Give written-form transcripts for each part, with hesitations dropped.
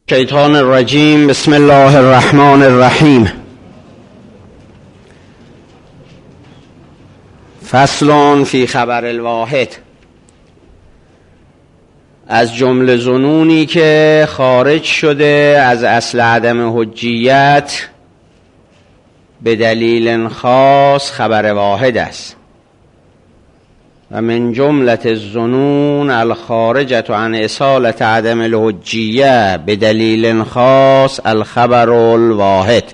شیطان الرجیم. بسم الله الرحمن الرحیم. فصل فی خبر الواحد. از جمله ظنونی که خارج شده از اصل عدم حجیت به دلیل خاص خبر واحد است و من جملة الظنون الخارجة عن اصالة عدم الحجیه به دلیل خاص الخبر الواحد.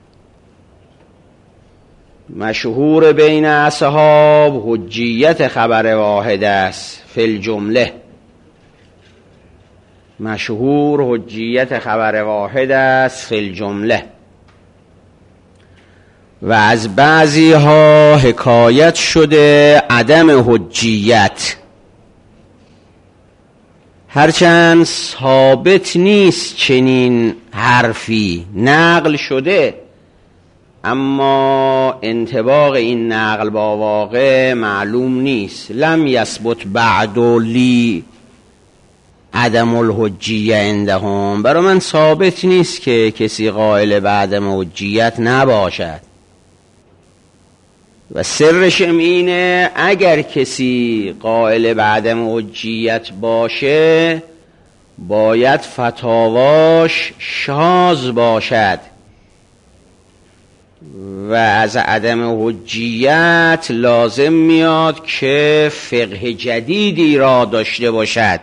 مشهور بین اصحاب حجیت خبر واحد است فی الجمله. مشهور حجیت خبر واحد است فی الجمله و از بعضی ها حکایت شده عدم حجیت، هرچند ثابت نیست چنین حرفی نقل شده، اما انطباق این نقل با واقع معلوم نیست. لم یثبت بعد لی عدم الحجیه عندهم. برای من ثابت نیست که کسی قائل به عدم حجیت نباشد و سرش اینه اگر کسی قائل به عدم حجیت باشه باید فتاواش شاذ باشد و از عدم حجیت لازم میاد که فقه جدیدی را داشته باشد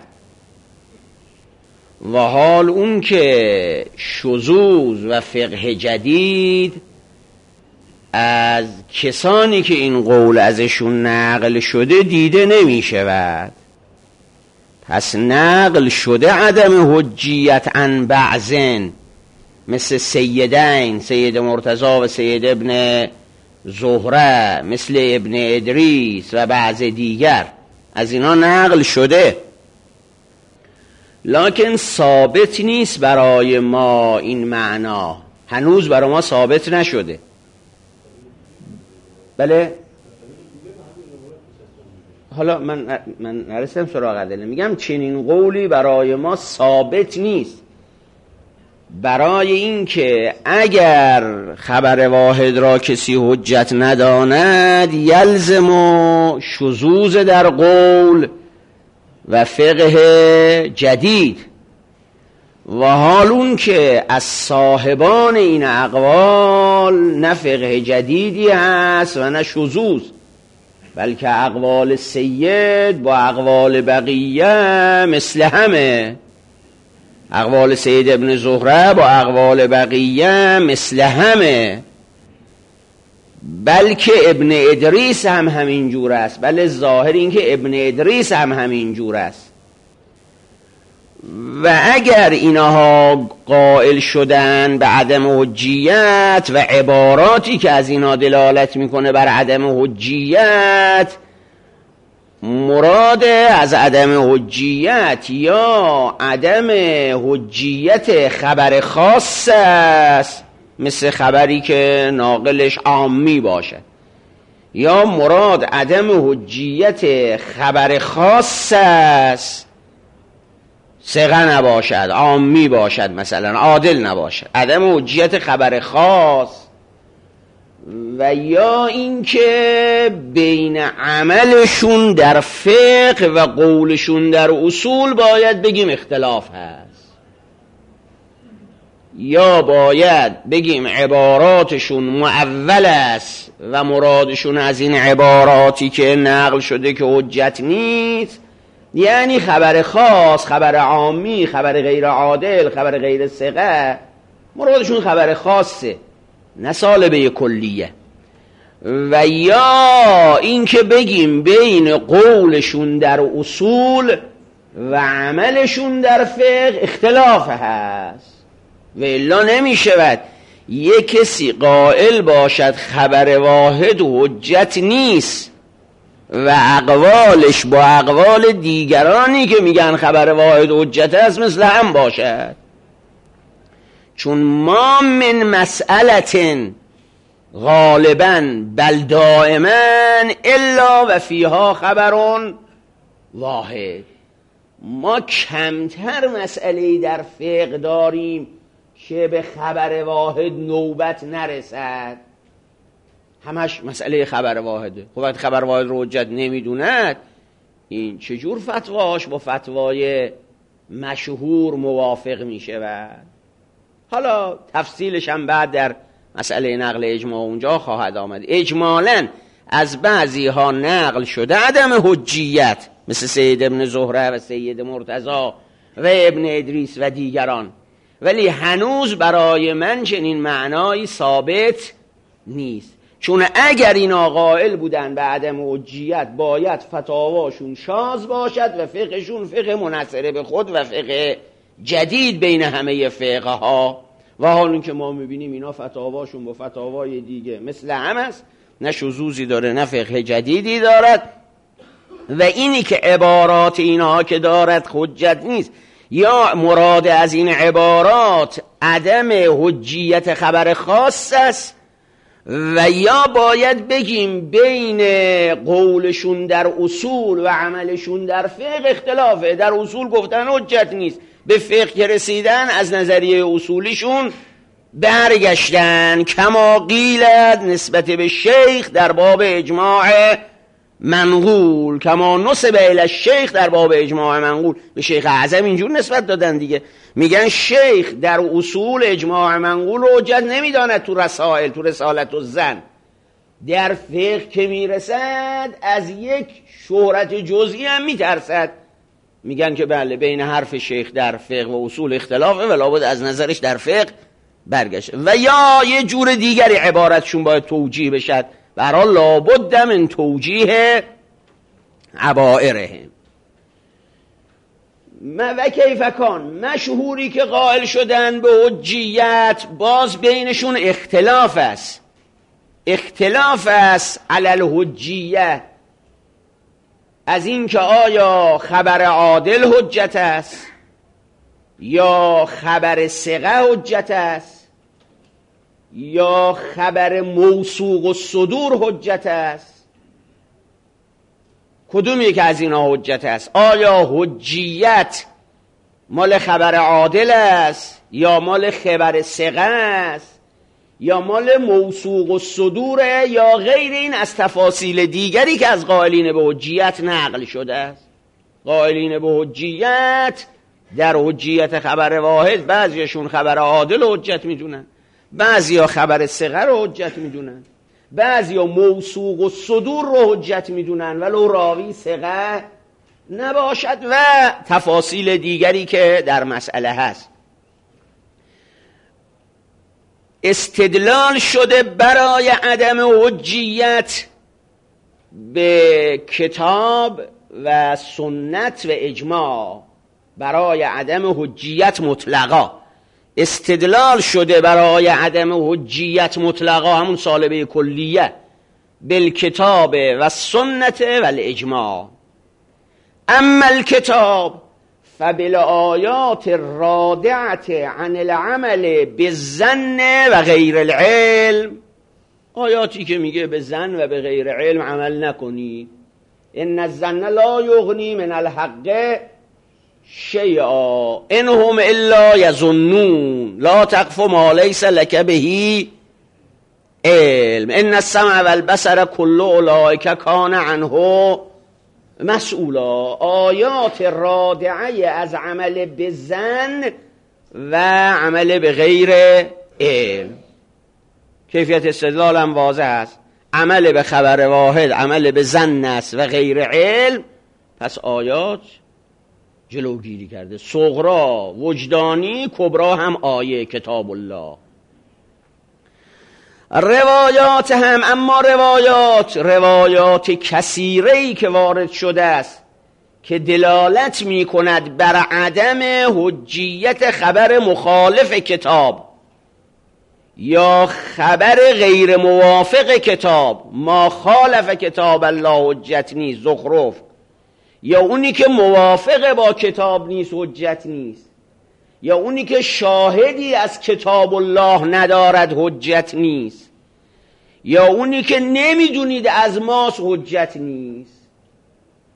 و حال اون که شذوذ و فقه جدید از کسانی که این قول ازشون نقل شده دیده نمی شود. پس نقل شده عدم حجیت عن بعضن، مثل سیدین، سید مرتضی و سید ابن زهره، مثل ابن ادریس و بعض دیگر، از اینا نقل شده، لکن ثابت نیست برای ما. این معنا هنوز برای ما ثابت نشده. بله، حالا من نرسیم سراغ ادله، میگم چنین قولی برای ما ثابت نیست. برای این که اگر خبر واحد را کسی حجت نداند یلزم شذوذ در قول و فقه جدید و حال اون که از صاحبان این اقوال نه فقه جدیدی هست و نه شذوذ، بلکه اقوال سید با اقوال بقیه مثل همه. اقوال سید ابن زهره با اقوال بقیه مثل همه، بلکه ابن ادریس هم همین جور است. بله، ظاهر این که ابن ادریس هم همین جور است. و اگر اینها قائل شدن به عدم حجیت و عباراتی که از اینا دلالت میکنه بر عدم حجیت مراد از عدم حجیت یا عدم حجیت خبر خاص است، مثل خبری که ناقلش عامی باشد، یا مراد عدم حجیت خبر خاص است، ثقه نباشد، عامی باشد، مثلا عادل نباشد، عدم حجیت خبر خاص، و یا اینکه بین عملشون در فقه و قولشون در اصول باید بگیم اختلاف هست، یا باید بگیم عباراتشون معول است و مرادشون از این عباراتی که نقل شده که حجت نیست، یعنی خبر خاص، خبر عامی، خبر غیر عادل، خبر غیر ثقه، مرادشون خبر خاصه نه سالبه کلیه. و یا این که بگیم بین قولشون در اصول و عملشون در فقه اختلاف هست، و الا نمی شود یک کسی قائل باشد خبر واحد حجت نیست و اقوالش با اقوال دیگرانی که میگن خبر واحد حجت است مثل هم باشد. چون ما من مسئلة غالبا بل دائما الا و فیها خبر واحد، ما کمتر مسئله در فقه داریم که به خبر واحد نوبت نرسد، همش مسئله خبر واحده. خب وقتی خبر واحد رو حجت نمیدوند، این چجور فتواش با فتوای مشهور موافق میشه؟ و حالا تفصیلش هم بعد در مسئله نقل اجماع اونجا خواهد آمد. اجمالاً از بعضی ها نقل شده عدم حجیت، مثل سید ابن زهره و سید مرتضی و ابن ادریس و دیگران، ولی هنوز برای من چنین معنایی ثابت نیست. چون اگر اینا قائل بودن به عدم حجیت، باید فتاواشون شاذ باشد و فقهشون فقه منحصر به خود و فقه جدید بین همه فقه ها. و حالا که ما میبینیم اینا فتاواشون با فتاوای دیگه مثل هم است، نه شذوذی داره نه فقه جدیدی دارد. و اینی که عبارات اینها که دارد حجت نیست، یا مراد از این عبارات عدم حجیت خبر خاص است، و یا باید بگیم بین قولشون در اصول و عملشون در فقه اختلافه. در اصول گفتن حجت نیست، به فقه که رسیدن از نظریه اصولیشون برگشتن. کما قیلت نسبت به شیخ در باب اجماع منقول، کما نسب الی الشیخ در باب اجماع منقول. به شیخ اعظم اینجور نسبت دادن دیگه، میگن شیخ در اصول اجماع منقول رو حجت نمیداند، تو رسائل، تو رسالت و زن. در فقه که میرسد از یک شهرت جزئی هم میترسد، میگن که بله بین حرف شیخ در فقه و اصول اختلافه و لابد از نظرش در فقه برگشت. و یا یه جور دیگری عبارتشون باید توجیه بشد، برای لابد من توجیه عبائرهم. و کیف کان، مشهوری که قائل شدن به حجیت، باز بینشون اختلاف است. اختلاف است علی الحجیه، از این که آیا خبر عادل حجت است یا خبر ثقه حجت است یا خبر موثوق الصدور حجت است. کدوم یک از اینا حجت است؟ آیا حجیت مال خبر عادل است یا مال خبر ثقه است یا مال موثوق الصدور یا غیر این از تفاصیل دیگری که از قائلین به حجیت نقل شده است؟ قائلین به حجیت در حجیت خبر واحد بعضیشون خبر عادل حجت میدونن، بعضیا خبر ثقه رو حجت میدونن، بعضیا موثوق الصدور رو حجت میدونن ولو راوی ثقه نباشد و تفاصیل دیگری که در مسئله هست. استدلال شده برای عدم حجیت به کتاب و سنت و اجماع، برای عدم حجیت مطلقا استدلال شده برای عدم حجیت مطلقا، همون سالبه کلیه، بالکتاب و سنت و الاجماع. اما الکتاب فبالآیات الرادعة عن العمل بالظن و غیر العلم، آیاتی که میگه به ظن و به غیر علم عمل نکنی. ان الظن لا یغنی من الحق شیئا ان هم الا یظنون لا تقف ما لیس لک به علم ان السمع والبصر كل اولئک کان عنه مسئولا. آیات رادعه از عمل به ظن و عمل به غیر علم. کیفیت استدلال هم واضح است، عمل به خبر واحد عمل به ظن است و غیر علم، پس آیات جلوگیری کرده. صغرا وجدانی، کبرا هم آیه کتاب الله. روایات هم، اما روایات کثیره‌ای که وارد شده است که دلالت می کند بر عدم حجیت خبر مخالف کتاب یا خبر غیر موافق کتاب، ما خالف کتاب الله حجت نیست، زخرف، یا اونی که موافق با کتاب نیست حجت نیست، یا اونی که شاهدی از کتاب الله ندارد حجت نیست، یا اونی که نمیدونید از ماست حجت نیست.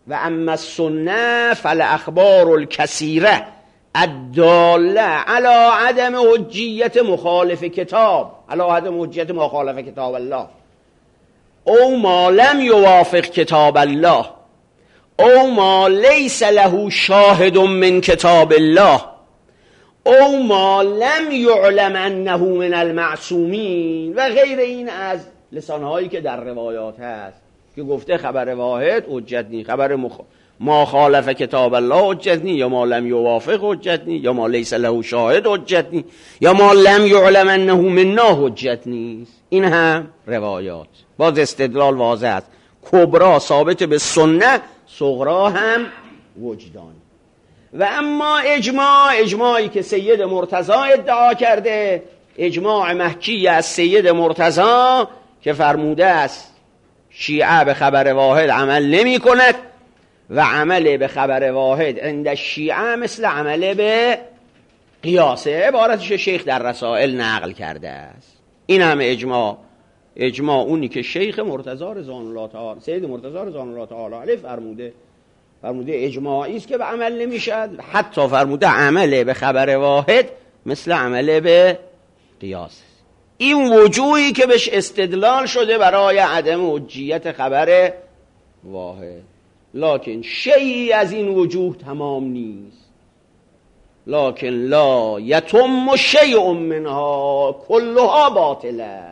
و اما السنه فالاخبار الکثیره الداله علی عدم حجیت مخالف کتاب، علی عدم حجیت مخالف کتاب الله او ما لم یوافق کتاب الله او ما لیس له شاهد من کتاب الله او ما لم یعلم انه من المعصومین و غیر این از لسانهایی که در روایات هست که گفته خبر واحد حجت نی، خبر ما خالف کتاب الله حجت نی، یا ما لم یوافق حجت نی، یا ما لیس له شاهد حجت نی، یا ما لم یعلم انه منا حجت نیست. این هم روایات باز استدلال واضح است. کبرا ثابت به سنت، صغرا هم وجدان. و اما اجماعی که سید مرتضی ادعا کرده، اجماع محکی از سید مرتضی که فرموده است شیعه به خبر واحد عمل نمی کند و عمل به خبر واحد عند شیعه مثل عمل به قیاسه، عبارتش شیخ در رسائل نقل کرده است. این هم اجماع اونی که شیخ مرتضی رضوان الله تعالی، سید مرتضی رضوان الله تعالی علیه فرموده اجماعی است که به عمل نمیشد، حتی فرموده عمل به خبر واحد مثل عمل به قیاس. این وجوهی که بهش استدلال شده برای عدم حجیت خبر واحد، لکن شیئی از این وجوه تمام نیست. لکن لا یتم شیء منها کلها باطله.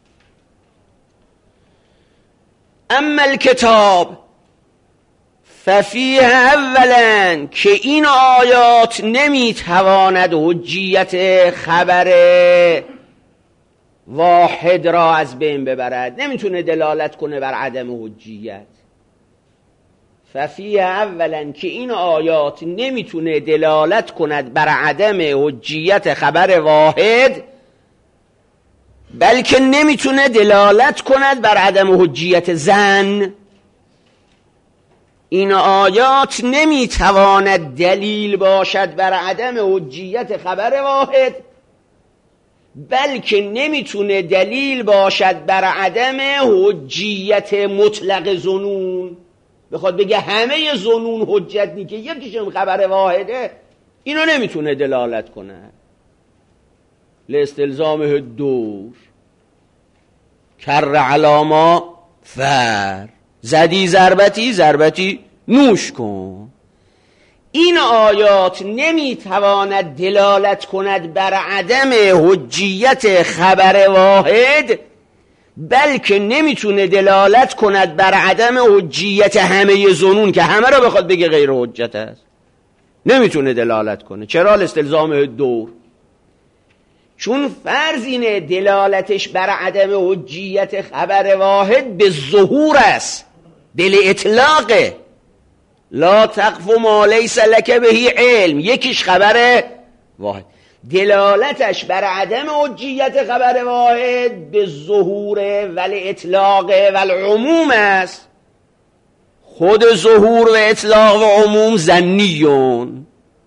اما الکتاب ففیه اولا که این آیات نمیتواند حجیت خبر واحد را از بین ببرد، نمیتونه دلالت کنه بر عدم حجیت. ففیه اولا که این آیات نمیتونه دلالت کند بر عدم حجیت خبر واحد، بلکه نمیتونه دلالت کند بر عدم حجیت زن. این آیات نمیتواند دلیل باشد بر عدم حجیت خبر واحد، بلکه نمیتونه دلیل باشد بر عدم حجیت مطلق ظنون. بخواد بگه همه ظنون حجت نی که یکیشون خبر واحده، اینو نمیتونه دلالت کنه. لاستلزامه دور کر علاما فر، زدی ضربتی نوش کن. این آیات نمیتواند دلالت کند بر عدم حجیت خبر واحد، بلکه نمیتونه دلالت کند بر عدم حجیت همه ظنون که همه را بخواد بگه غیر حجت است. نمیتونه دلالت کنه. چرا؟ لاستلزام دور. چون فرض اینه دلالتش بر عدم حجیت خبر واحد به ظهور است، بل اطلاقه. لا تقف ما لیس لک به علم، یکیش خبر واحد. دلالتش بر عدم حجیت خبر واحد به ظهور ول اطلاق و العموم است. خود ظهور و اطلاق و عموم ظنیون،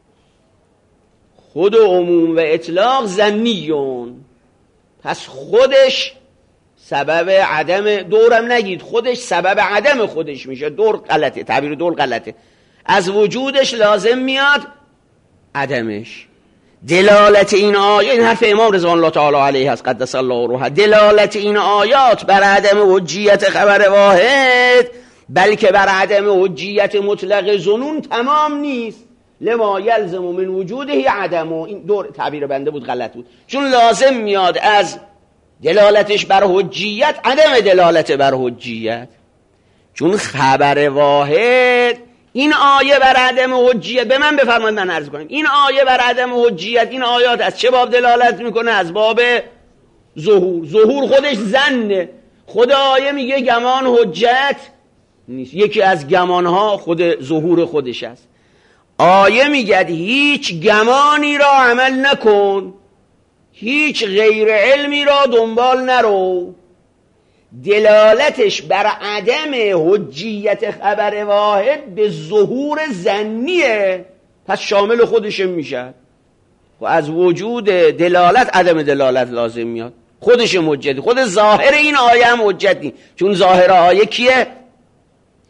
خود عموم و اطلاق ظنیون. پس خودش سبب عدم، دورم نگید، خودش سبب عدم خودش میشه. دور غلطه، تعبیر دور غلطه. از وجودش لازم میاد عدمش. دلالت این آیات، این حرف امام رضوان الله تعالی علیه است قدس الله روحه، دلالت این آیات بر عدم حجیت خبر واحد بلکه بر عدم حجیت مطلق ظنون تمام نیست. لما یلزم من وجوده عدم، این دور تعبیر بنده بود، غلط بود. چون لازم میاد از دلالتش بر حجیت عدم دلالت بر حجیت. چون خبر واحد، این آیه بر عدم حجیت، به من بفرمایید من عرض کنم، این آیه بر عدم حجیت، این آیات از چه باب دلالت میکنه؟ از باب ظهور. ظهور خودش ظنه. خود آیه میگه گمان حجت نیست. یکی از گمانها خود ظهور خودش است. آیه میگه هیچ گمانی را عمل نکن، هیچ غیر علمی را دنبال نرو. دلالتش بر عدم حجیت خبر واحد به ظهور ظنیه، پس شامل خودش میشه. و از وجود دلالت عدم دلالت لازم میاد، خودش حجتی. خود ظاهر این آیه هم حجت نیست. چون ظاهر آیه کیه؟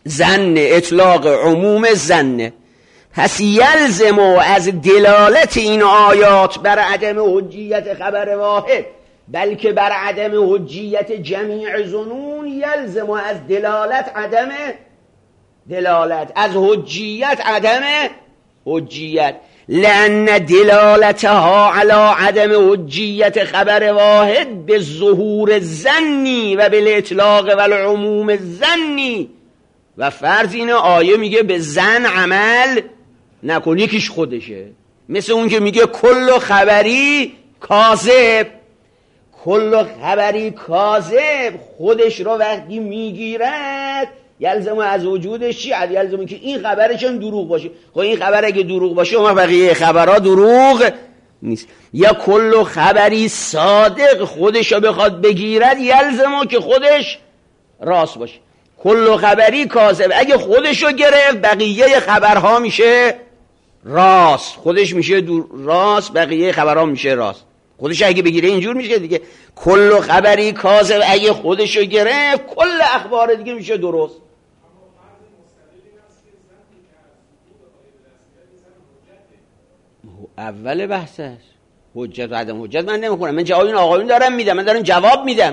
زن، اطلاق عموم زن. پس یلزم از دلالت این آیات بر عدم حجیت خبر واحد، بلکه بر عدم حجیت جمیع ظنون، یلزم از دلالت عدم دلالت، از حجیت عدم حجیت. لأن دلالتها على عدم حجیت خبر واحد به ظهور زنی و به اطلاق و العموم زنی. و فرض اینه آیه میگه به زن عمل نکن، یکیش خودشه، مثل اون که میگه کل خبری کاذب. کل خبری کاذب خودش رو وقتی میگیرد یلزم از وجودش چی؟ یلزم که این خبرش هم دروغ باشه. خب این خبر اگه دروغ باشه اون بقیه خبرها دروغ نیست. یا کل خبری صادق خودش رو بخواد بگیرد یلزم که خودش راست باشه. کل خبری کاذب اگه خودش رو گرفت بقیه خبرها میشه راست، خودش میشه راست، بقیه خبرها میشه راست. خودش اگه بگیره اینجور میشه دیگه. کل خبری کاذب اگه خودش رو گرفت کل اخبار دیگه میشه درست. اول بحث است حجت و عدم حجت. من نمیخونم، من جواب این آقایون دارم میدم، من دارم جواب میدم.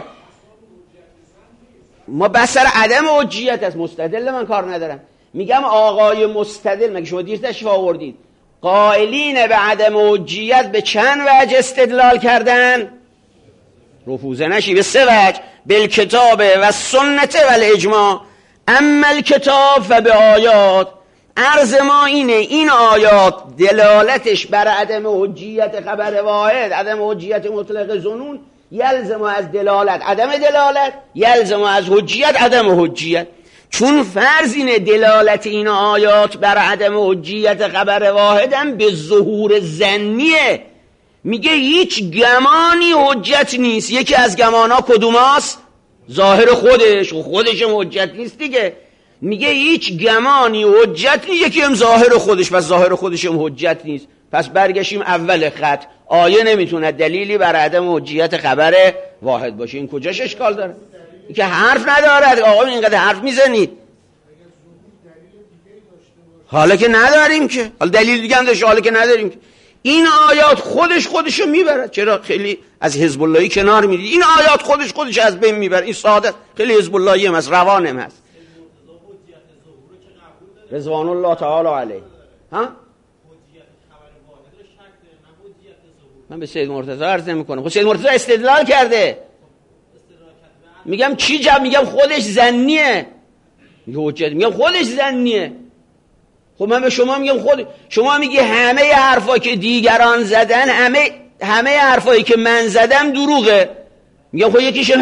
ما بس سر عدم حجیت است، مستدل من کار ندارم. میگم آقای مستدل، مگه شما دیر تشریف آوردید، قائلین به عدم حجیت به چند وجه استدلال کردن؟ رفوزه نشی، به 3 وجه: بالکتاب و سنت و الاجماع. اما الکتاب فبه آیات. عرض ما اینه این آیات دلالتش بر عدم حجیت خبر واحد، عدم حجیت مطلق ظنون، یلزم از دلالت عدم دلالت، یلزم از حجیت عدم حجیت. چون فرض اینه دلالت این آیات بر عدم حجیت خبر واحد هم به ظهور زنیه. میگه هیچ گمانی حجت نیست. یکی از گمانا کدوماست؟ ظاهر خودش. خودش هم حجت نیست دیگه. میگه هیچ گمانی حجت نیست، یکی هم ظاهر خودش، پس ظاهر خودش هم حجت نیست. پس برگشیم اول خط، آیه نمیتونه دلیلی بر عدم حجیت خبر واحد باشه. این کجاش اشکال داره؟ این که حرف ندارد. آقا اینقدر حرف میزنید، حالا که نداریم که، حالا دلیل دیگه هم داشته، حالا که نداریم که. این آیات خودشو میبرد. چرا خیلی از حزب اللهی کنار میدید؟ این آیات خودش از بین میبرد. این ساده، خیلی حزب اللهی هم هست، روانم هست. رضوان الله تعالی علیه. ها؟ من به سید مرتضی عرض نمی‌کنم. خب سید مرتضی استدلال کرده. میگم چی جواب؟ میگم خودش زنیه. میگم خودش زنیه. خب من به شما میگم شما میگی همه حرفا که دیگران زدن، همه حرفایی که من زدم دروغه. میگم خب یکیشم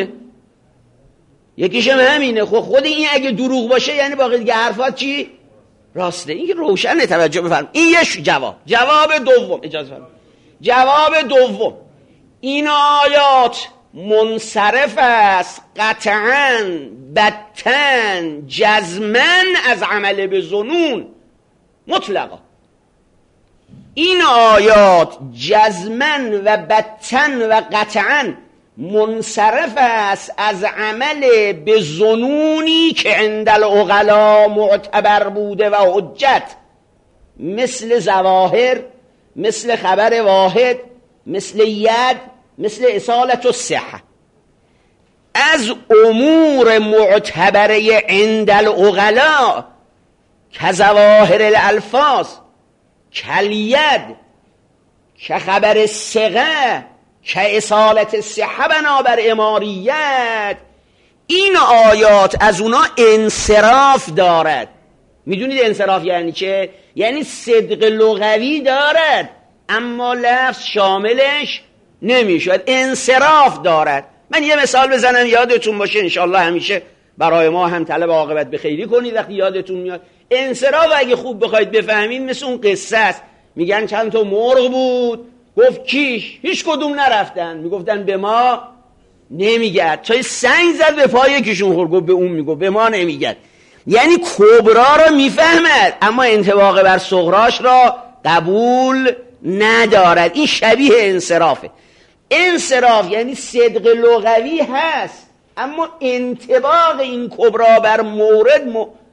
همینه. خب خود این اگه دروغ باشه یعنی باقی دیگه حرفات چی؟ راسته. این که روشنه، توجه بفرمایید. این یه جواب دوم. اجازه فرمایید. جواب دوم، این آیات منصرف است قطعاً بتاً جزماً از عمل به ظنون مطلقا. این آیات جزماً و بتاً و قطعاً منصرف است از عمل به ظنونی که عند العقلا معتبر بوده و حجت، مثل ظواهر، مثل خبر واحد، مثل ید، مثل اصالت الصحه. از امور معتبره عند العقلا که ظواهر الالفاظ، کالید، که خبر الثقه، که اصالت الصحه بنابر اماریت، این آیات از اونا انصراف دارد. میدونید انصراف یعنی چه؟ یعنی صدق لغوی دارد اما لفظ شاملش نمیشد. انصراف دارد. من یه مثال بزنم یادتون باشه، انشالله همیشه برای ما هم طلب عاقبت به خیری کنید وقتی یادتون میاد. انصراف اگه خوب بخواید بفهمید مثل اون قصه است. میگن چند تا مرغ بود، گفت کیش، هیچ کدوم نرفتن. میگفتن به ما نمیگد. تا سنگ زد به پای یکیشون خورد، گفت به اون میگفت به ما نمیگد. یعنی کبرا را میفهمد اما انطباق بر صغراش را قبول ندارد. این شبیه انصرافه. انصراف یعنی صدق لغوی هست اما انطباق این کبرا بر مورد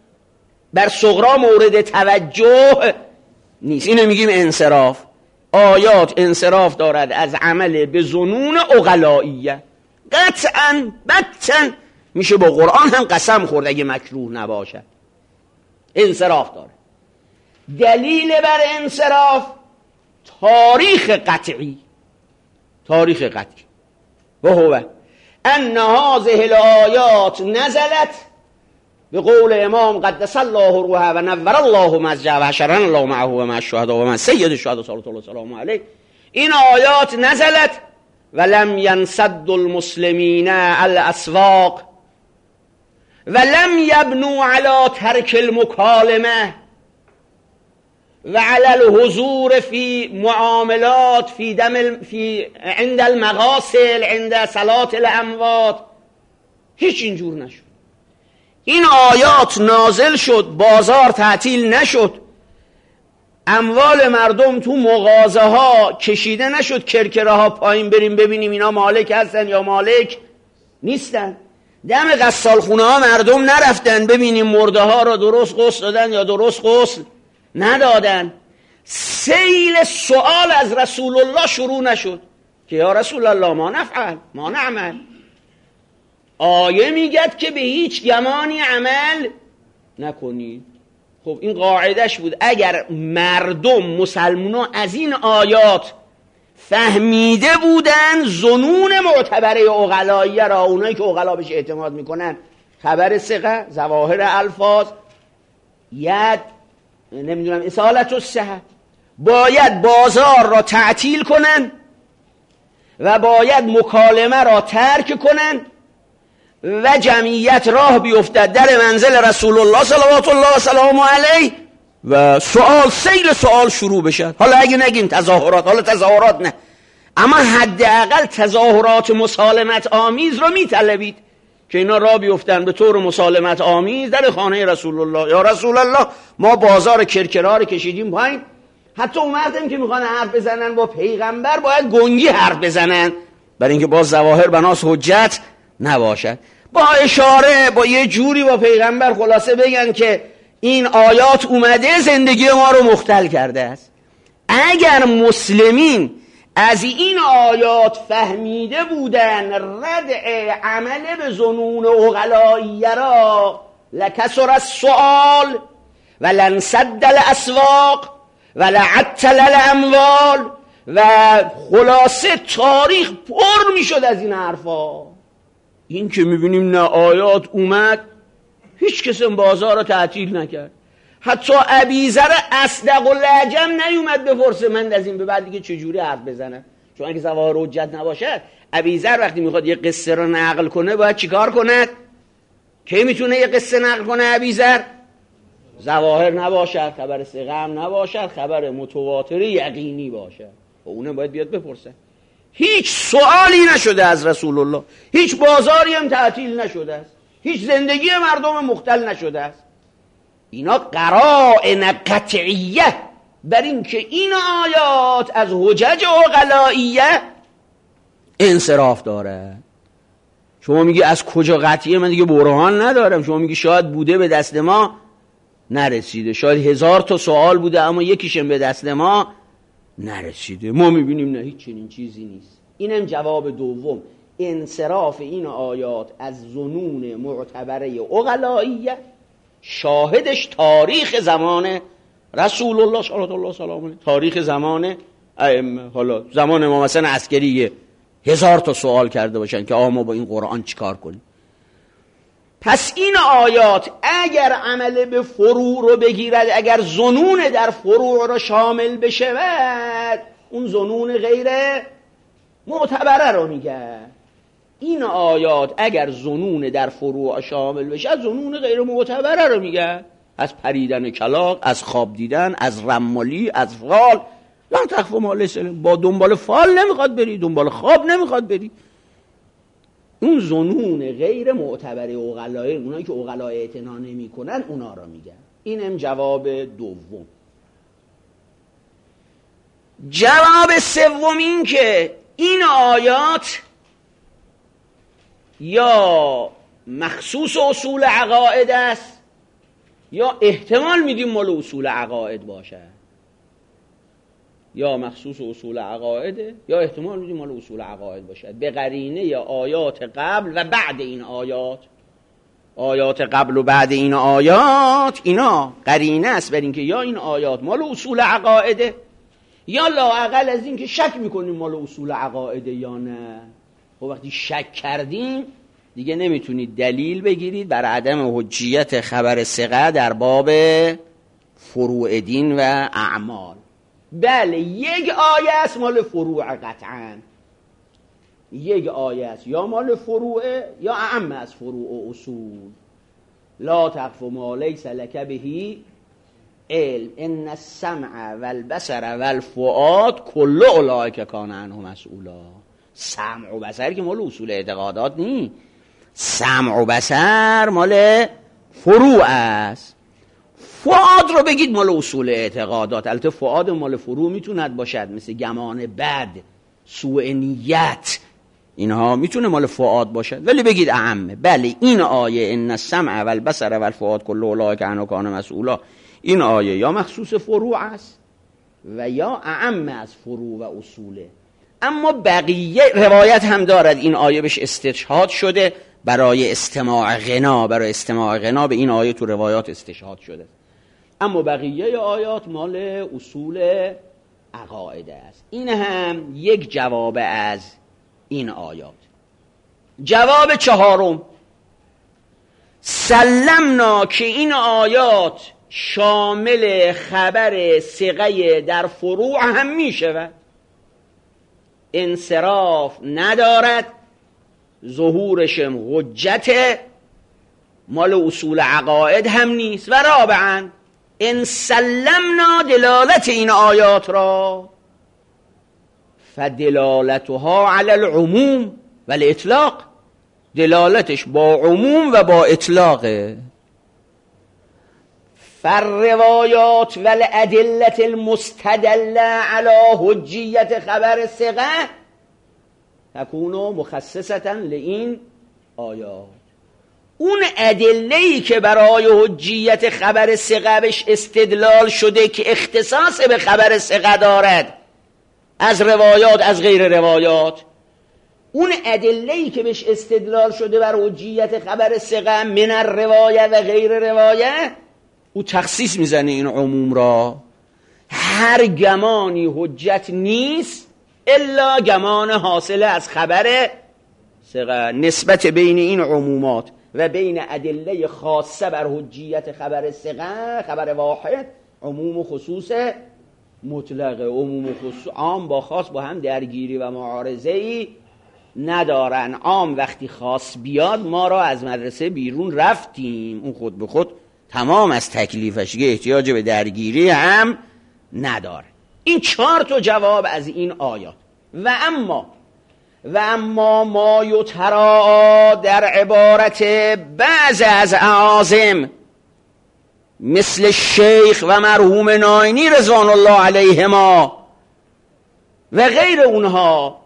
بر صغرا مورد توجه نیست. اینو میگیم انصراف. آیات انصراف دارد از عمل به ظنون عقلائیه. قطعاً بطن میشه با قرآن هم قسم خورد اگه مکروه نباشد. انصراف داره. دلیل بر انصراف تاریخ قطعی و هو ان هذه الآیات نزلت به قول امام قدس الله روحه و نور الله مزجه و حشرنا الله معه و مع الشهداء و من سید الشهداء صلی الله سلام علیه. این آیات نزلت ولم ينسد المسلمین الاسواق ولم يبنوا على ترك المكالمه وعلى الحضور في معاملات في عند المغاسل عند صلاة الاموات. هیچ اینجور نشد. این آیات نازل شد، بازار تعطیل نشد، اموال مردم تو مغازه ها کشیده نشد، کرکره ها پایین بریم ببینیم اینا مالک هستن یا مالک نیستن، دم غسالخونه ها مردم نرفتن ببینیم مرده ها را درست غسل دادن یا درست غسل ندادن. سیل سوال از رسول الله شروع نشد که یا رسول الله ما نفعل ما نعمل. آیه میگد که به هیچ گمانی عمل نکنید. خب این قاعدش بود. اگر مردم مسلمانان از این آیات فهمیده بودن ظنون معتبره عقلائیه را، اونایی که عقلا بهش اعتماد میکنن، خبر ثقه، ظواهر الفاظ، ید، نمیدونم اصالت الصحه، باید بازار را تعطیل کنن و باید مکالمه را ترک کنن و جمعیت راه بیفتد در منزل رسول الله صلوات الله و سلام علیه و سیل سوال شروع بشد. حالا اگه نگیم تظاهرات، حالا تظاهرات نه، اما حداقل تظاهرات مسالمت آمیز رو میطلبید که اینا راه بیفتن به طور مسالمت آمیز در خانه رسول الله. یا رسول الله ما بازار کرکرار کشیدیم پایین، حتی اون وقتیم که میخوان حرف بزنن با پیغمبر باید گنگی حرف بزنن برای اینکه باز ظواهر بناس حجت نباشد، با اشاره با یه جوری با پیغمبر خلاصه بگن که این آیات اومده زندگی ما رو مختل کرده است. اگر مسلمین از این آیات فهمیده بودن ردع عمل به ظنون عقلائیه را لکسر السؤال و لنسد الاسواق و لعطل الاموال و خلاصه تاریخ پر میشد از این حرفا. این که میبینیم نه آیات اومد هیچ کسی بازار رو تعطیل نکرد، حتی ابیذر اصدق العجم نیومد بپرسه من از این به بعد دیگه چجوری حرف بزنم، چون اگه ظواهر حجت نباشد ابیذر وقتی میخواد یه قصه رو نقل کنه باید چیکار کنه؟ کی میتونه یه قصه نقل کنه ابیذر؟ ظواهر نباشد، خبر ثقه هم نباشد، خبر متواتر یقینی باشد، و اونه باید بیاد بپرسه. هیچ سوالی نشده از رسول الله، هیچ بازاری هم تعطیل نشده است، هیچ زندگی مردم مختل نشده است. اینا قرائن قطعیه بر این که این آیات از حجج عقلائیه انصراف داره. شما میگی از کجا قطعیه؟ من دیگه برهان ندارم. شما میگی شاید بوده به دست ما نرسیده، شاید 1000 تا سوال بوده اما یکیشم به دست ما نرسیده. ما میبینیم نه هیچ چنین چیزی نیست. اینم جواب دوم، انصراف این آیات از ظنون معتبره عقلائیه، شاهدش تاریخ زمان رسول الله صلی الله سلام علیه، تاریخ زمان ائمه. حالا زمان امام حسن عسکری 1000 تا سوال کرده باشن که آقا ما با این قرآن چیکار کنیم. پس این آیات اگر عمل به فروع رو بگیرد، اگر ظنون در فروع رو شامل بشود، اون ظنون غیر معتبره رو میگه. این آیات اگر ظنون در فروع شامل بشه، ظنون غیر معتبره رو میگه. از پریدن کلاغ، از خواب دیدن، از رمالی، از فال. لا تخف ما لیس لک، با دنبال فال نمیخواد بری، دنبال خواب نمیخواد بری. اون ظنون غیر معتبره عقلای، اونایی که عقلا اعتنا نمیکنن اونا رو میگن. اینم جواب دوم. جواب سوم این که این آیات یا مخصوص اصول عقاید است یا احتمال میدیم مال اصول عقاید باشه، یا مخصوص اصول عقایده یا احتمال میدیم مال اصول عقاید باشه به قرینه یا آیات قبل و بعد این آیات قبل و بعد این آیات، اینا قرینه است بر اینکه یا این آیات مال اصول عقایده یا لااقل از این که شک میکنیم مال اصول عقایده یا نه. و وقتی شک کردیم دیگه نمیتونید دلیل بگیرید بر عدم حجیت خبر ثقه در باب فروع دین و اعمال. بله یک آیه است مال فروع قطعاً، یک آیه است یا مال فروع یا اعم از فروع و اصول. لا تقف ما لیس لک به علم ان السمع والبصر والفؤاد کل اولئک کان عنه مسئولا. سمع و بصر که مال اصول اعتقادات نی، سمع و بصر مال فروع است. فؤاد رو بگید مال اصول اعتقادات، البته فؤاد مال فروع میتوند باشد، مثل گمان بد، سوء نیت، اینها میتونه مال فؤاد باشد، ولی بگید اعمه. بله این آیه ان السمع والبصر والفؤاد کل اولئک عنه کان مسئولا، این آیه یا مخصوص فروع است و یا اعم از فروع و اصوله. اما بقیه روایت هم دارد این آیه بهش استشهاد شده برای استماع غنا، برای استماع غنا به این آیه تو روایات استشهاد شده، اما بقیه آیات مال اصول عقاید است. این هم یک جواب از این آیات. جواب چهارم، سلمنا که این آیات شامل خبر ثقه در فروع هم می شود، انصراف ندارد، ظهورشم حجت، مال اصول عقاید هم نیست. و رابعاً ان سلمنا دلالت این آیات را فدلالتها علی العموم و الاطلاق، دلالتش با عموم و با اطلاقه. فالروایات والادله المستدله علی حجیت خبر ثقه تکون مخصصه لین آیات. اون ادله‌ای که برای حجیت خبر ثقه بهش استدلال شده که اختصاص به خبر ثقه دارد از روایات از غیر روایات، اون ادله‌ای که بهش استدلال شده بر حجیت خبر ثقه من الروایه و غیر روایه، او تخصیص میزنه این عموم را. هر گمانی حجت نیست الا گمان حاصله از خبر ثقه. نسبت بین این عمومات و بین ادله خاصه بر حجیت خبر ثقه، خبر واحد، عموم و خصوص مطلقه. عموم و خصوص عام با خاص با هم درگیری و معارضه‌ای ندارن. عام وقتی خاص بیاد ما را از مدرسه بیرون رفتیم، اون خود به خود تمام از تکلیفش که احتیاج به درگیری هم نداره. این 4 تا جواب از این آیات. و اما ما یترا در عبارت بعض از اعاظم مثل شیخ و مرحوم ناینی رضوان الله علیهما و غیر اونها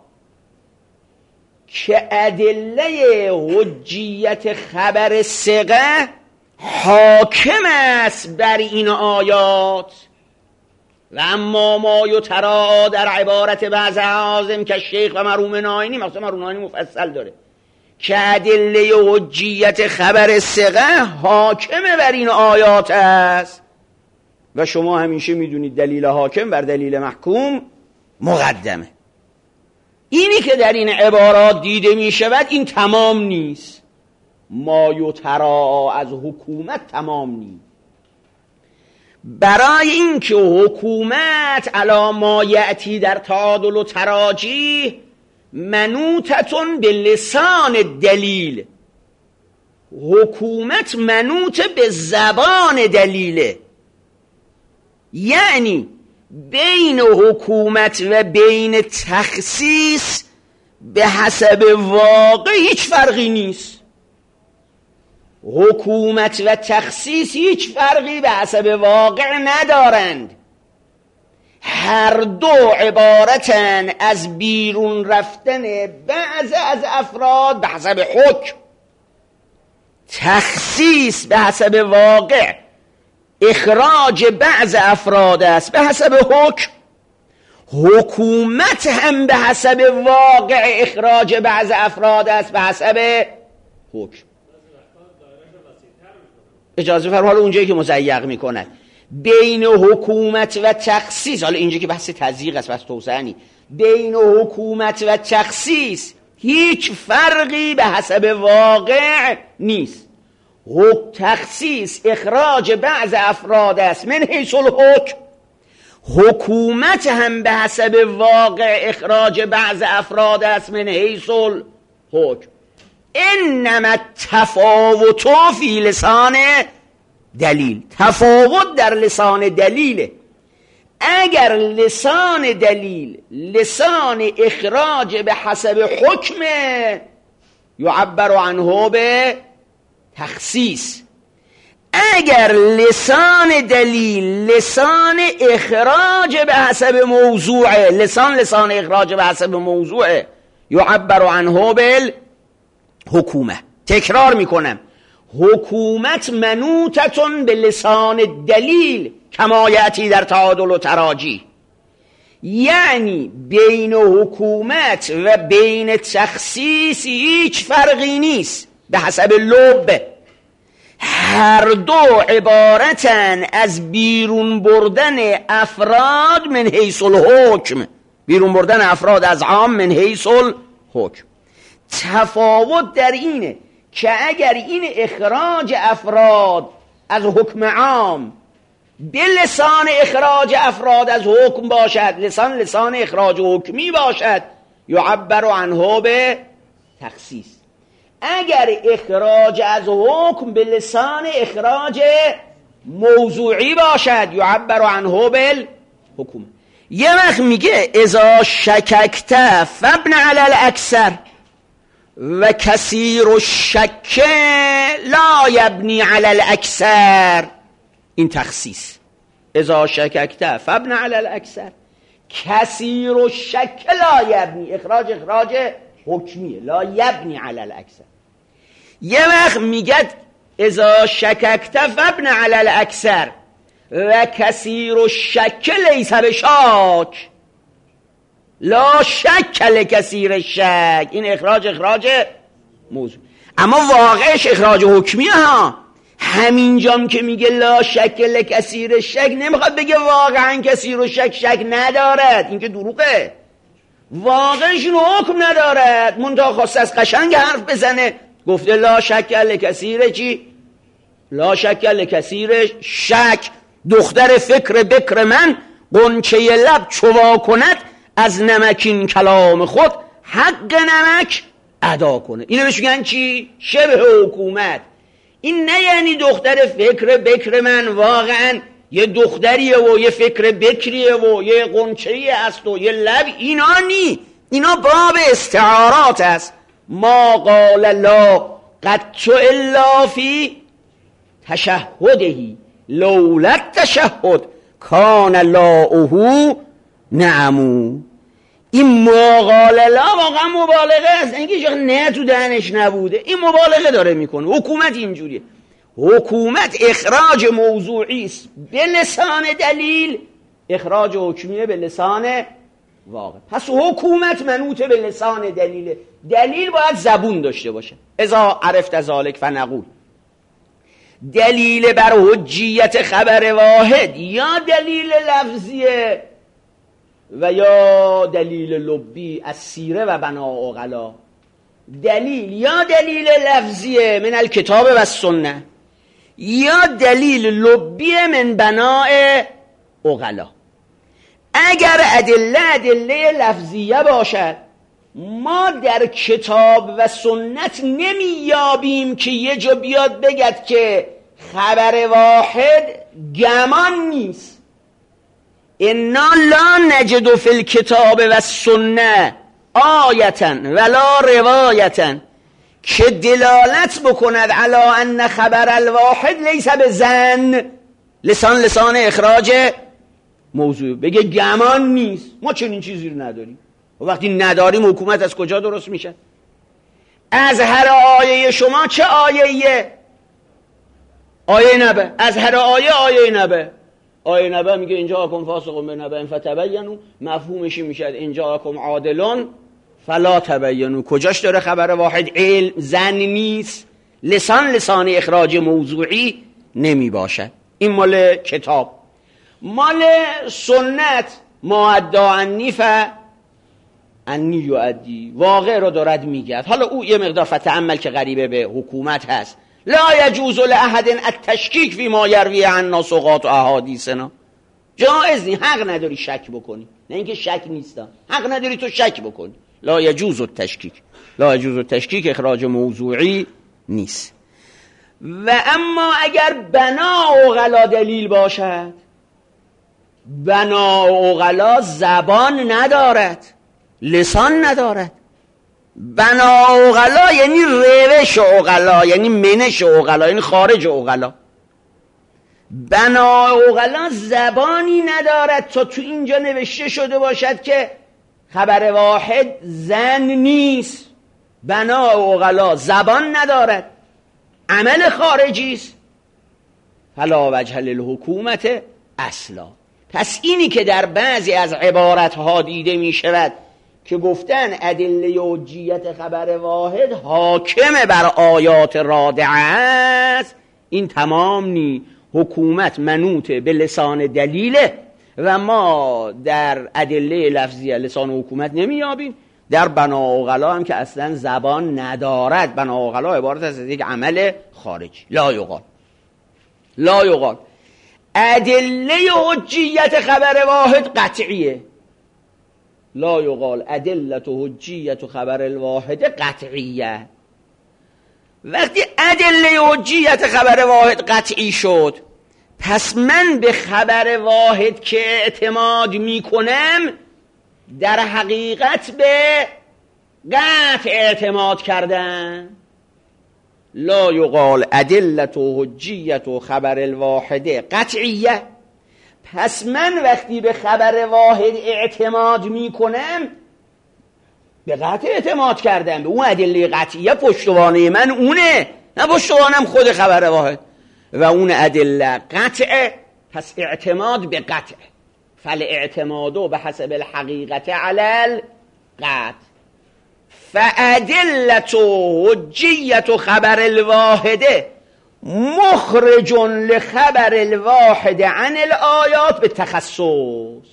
که ادله حجیت خبر ثقه حاکم است بر این آیات. و اما ما یترا در عبارت بعض اعاظم که شیخ و مرحوم ناینی، مثلا مرحوم ناینی مفصل داره که ادله حجیت خبر ثقه حاکم بر این آیات است. و شما همیشه میدونید دلیل حاکم بر دلیل محکوم مقدمه. اینی که در این عبارات دیده می شود این تمام نیست. ما یترا از حکومت تمام نیست. برای اینکه حکومت علی ما یأتی در تعادل و تراجیح منوطتون به لسان دلیل، حکومت منوط به زبان دلیله. یعنی بین حکومت و بین تخصیص به حسب واقع هیچ فرقی نیست. حکومت و تخصیص هیچ فرقی به حسب واقع ندارند. هر دو عبارتن از بیرون رفتن بعض از افراد به حسب حکم. تخصیص به حسب واقع اخراج بعض افراد است به حسب حکم، حکومت هم به حسب واقع اخراج بعض افراد است به حسب حکم. اجازه فرما، حالا اونجایی که مضیق میکنن بین حکومت و تخصیص، حالا اینجا که بحث تضییق است، بحث توسعه نی، بین حکومت و تخصیص هیچ فرقی به حسب واقع نیست. تخصیص اخراج بعض افراد است من حیث الحکم، حکومت هم به حسب واقع اخراج بعض افراد است من حیث الحکم. انما تفاوت فی لسان دلیل، تفاوت در لسان دلیله. اگر لسان دلیل لسان اخراج به حسب حکم یعبر عنه به تخصیص، اگر لسان دلیل لسان اخراج به حسب موضوع، لسان اخراج به حسب موضوع یعبر عنه بالحکومه. تکرار میکنم، حکومت منوطتون به لسان دلیل کما یأتی در تعادل و تراجی، یعنی بین حکومت و بین تخصیص هیچ فرقی نیست به حسب لب، هر دو عبارتن از بیرون بردن افراد من حیث الحکم، بیرون بردن افراد از عام من حیث الحکم. تفاوت در اینه که اگر این اخراج افراد از حکم عام به لسان اخراج افراد از حکم باشد، لسان اخراج حکمی باشد، یعبر عنه به تخصیص. اگر اخراج از حکم به لسان اخراج موضوعی باشد، یعبر عنه بالحکم. یه وقت میگه اذا شککت فابن علی الاکثر و کثیر الشک لا یبنی علی الاکثر، این تخصیص. اذا شککت فابن علی الاکثر، کثیر الشک لا یبنی، اخراج حکمیه، لا یبنی علی الاکثر. یه وقت میگه اذا شککت فابن علی الاکثر و کثیر الشک لیس بشاک، لا شک لکثیر الشک، این اخراج موضوع، اما واقعش اخراج حکمیه ها. همینجام که میگه لا شک لکثیر الشک نمیخواد بگه واقعا کثیر الشک شک ندارد، این که دروغه، واقعش اینو حکم ندارد، منتها خواسته از قشنگ حرف بزنه، گفته لا شک لکثیر چی؟ لا شک لکثیر شک، دختر فکر بکر من قنچه لب چوا کند، از نمکین کلام خود حق نمک ادا کنه. اینو بهش میگن چی؟ شبه حکومت. این نه یعنی دختر فکر بکر من واقعا یه دختریه و یه فکر بکریه و یه قنچه‌ای است و یه لب، اینا نی، اینا باب استعارات است. ما قال لا قط الا فی تشهدهی لولا التشهد کان لاؤه نعمو. این ما قال لا واقعا مبالغه است، اینکه نه تو دهنش نبوده، این مبالغه داره میکنه. حکومت اینجوریه، حکومت اخراج موضوعی است به لسان دلیل، اخراج حکمیه به لسان واقع. پس حکومت منوط به لسان دلیل، دلیل باید زبون داشته باشه. اذا عرفت ذلک فنقول، دلیل بر حجیت خبر واحد یا دلیل لفظیه و یا دلیل لبی از سیره و بنا عقلا. دلیل یا دلیل لفظیه من الکتاب و السنه یا دلیل لبی من بناء عقلا. اگر ادله لفظیه باشد، ما در کتاب و سنت نمیابیم که یه جا بیاد بگد که خبر واحد گمان نیست. انا لا نجد فی الکتاب و السنه آیتا ولا روایتا که دلالت بکند علی ان خبر الواحد لیس بظن، لسان اخراج موضوع بگه گمان نیست. ما چنین چیزی رو نداریم. و وقتی نداریم حکومت از کجا درست میشه؟ از هر آیه شما چه آیه‌ایه؟ آیه نبه، از هر آیه نبه. آیه نبه میگه اینجا اکم فاسقون به نبه فتبینوا، مفهومش میشه اینجا اکم عادلون فلا تبینوا. کجاش داره خبر واحد علم زن نیست؟ لسان اخراج موضوعی نمی باشد. این مال کتاب. مال سنت ما ادعا عنی انی یؤدی، واقع رو دارد میگه. حالا او یه مقدار فتأمل که غریبه به حکومت هست. لا یجوز لأحد التشکیک فی ما یروی عنا ثقات و احادیثنا. جایز نی، حق نداری شک بکنی. نه اینکه شک نیستم، حق نداری تو شک بکنی. لا یجوز التشکیک، لا یجوز التشکیک اخراج موضوعی نیست. و اما اگر بنا عقلا دلیل باشد، بنا عقلا زبان ندارد، لسان ندارد. بنا عقلا یعنی روش عقلا، یعنی منش عقلا، یعنی خارج عقلا. بنا عقلا زبانی ندارد تا تو اینجا نوشته شده باشد که خبر واحد زن نیست. بنا عقلا زبان ندارد، عمل خارجی است. فلا وجه للحکومت اصلا. پس اینی که در بعضی از عبارتها دیده می شود که گفتن ادله حجیت خبر واحد حاکم بر آیات رادعه است، این تمام نی. حکومت منوط به لسان دلیله و ما در ادله لفظی لسان حکومت نمیابیم. در بنا عقلا هم که اصلا زبان ندارد. بنا عقلا عبارت از یک عمل خارجی. لا یقال ادله حجیت خبر واحد قطعیه. لا یقال ادله حجیت خبر الواحد قطعیه. وقتی ادله حجیت خبر واحد قطعی شد، پس من به خبر واحد که اعتماد میکنم در حقیقت به قطع اعتماد کردم. لا یقال ادله حجیت خبر الواحد قطعیه. پس من وقتی به خبر واحد اعتماد میکنم به قطع اعتماد کردم. به اون ادله قطعیه پشتوانه من اونه، نه پشتوانم خود خبر واحد. و اون ادله قطع، پس اعتماد به قطع. فالاعتماد به حسب الحقیقت علی القطع. فادله حجیت خبر الواحد مخرج لخبر الواحد عن الآیات به تخصص.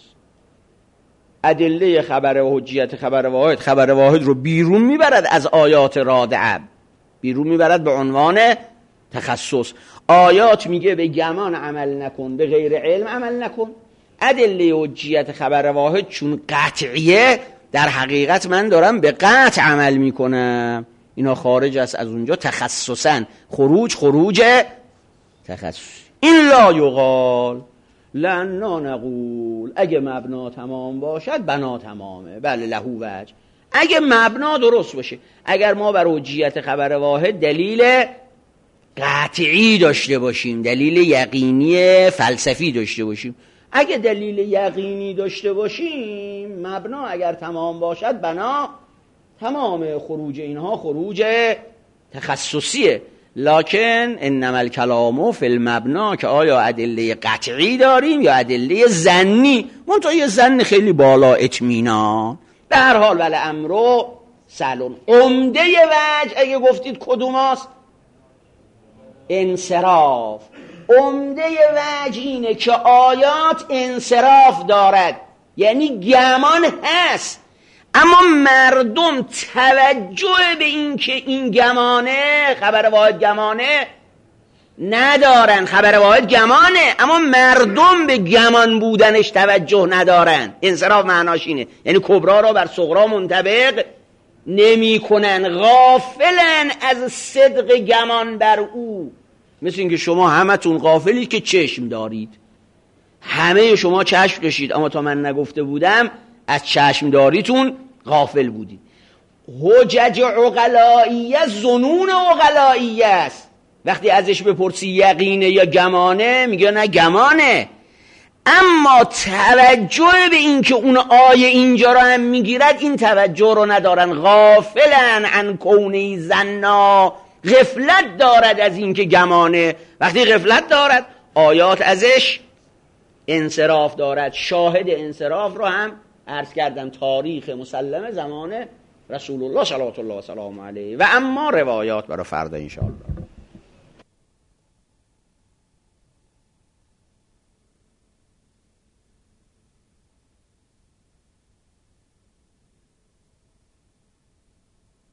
ادله خبر حجیت خبر واحد رو بیرون میبرد از آیات رادعه، بیرون میبرد به عنوان تخصص. آیات میگه به گمان عمل نکن، به غیر علم عمل نکن. ادله حجیت خبر واحد چون قطعیه، در حقیقت من دارم به قطع عمل میکنم. اینا خارج است از اونجا تخصصا. خروج تخصص. این لا یقال لنا نقول، اگه مبنا تمام باشد بنا تمامه. بله لهو وجه. اگه مبنا درست باشه، اگر ما بر حجیت خبر واحد دلیل قطعی داشته باشیم، دلیل یقینی فلسفی داشته باشیم، اگه دلیل یقینی داشته باشیم، مبنا اگر تمام باشد بنا تمام. خروج اینها خروج تخصصیه. لکن انما الکلام فی المبنا، که آیا ادله قطعی داریم یا ادله ظنی. منتها یه ظن خیلی بالا اطمینان. به هر حال ولی امرو سلون. عمده وجه اگه گفتید کدوم است؟ انصراف. عمده وجه اینه که آیات انصراف دارد، یعنی گمان هست، اما مردم توجه به این که این گمانه، خبر واحد گمانه ندارن. خبر واحد گمانه اما مردم به گمان بودنش توجه ندارن. انصراف معناش اینه، یعنی کبرا را بر صغرا منطبق نمی کنن، غافلن از صدق گمان بر او. مثل اینکه شما همتون غافلید که چشم دارید، همه شما چشم داشتید اما تا من نگفته بودم از چشم داریتون غافل بودید. حجج عقلائیه ظنون عقلائیه است. وقتی ازش بپرسی یقینه یا گمانه، میگه نه گمانه، اما توجه به این که اون آیه اینجا رو هم میگیرد این توجه رو ندارن. غافلن عن کونه زنا غفلت دارد از این که گمانه. وقتی غفلت دارد آیات ازش انصراف دارد. شاهد انصراف رو هم عرض کردم تاریخ مسلم زمان رسول الله صلوات الله و سلام علیه و اما روایات برای فردا ان شاء الله.